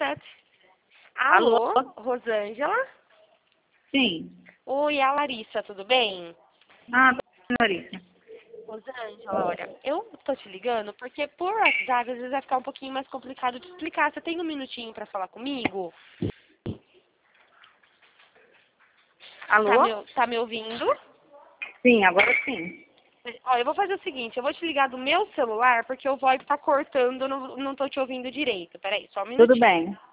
7. Alô? Alô, Rosângela? Sim. Oi, é a Larissa, tudo bem? Ah, Larissa. Rosângela, olha, eu tô te ligando porque por WhatsApp às vezes vai ficar um pouquinho mais complicado de explicar. Você tem um minutinho pra falar comigo? Alô? Tá me ouvindo? Sim, agora sim. Ó, eu vou fazer o seguinte, eu vou te ligar do meu celular porque o VoIP tá cortando, não tô te ouvindo direito. Peraí, só um Tudo minutinho. bem.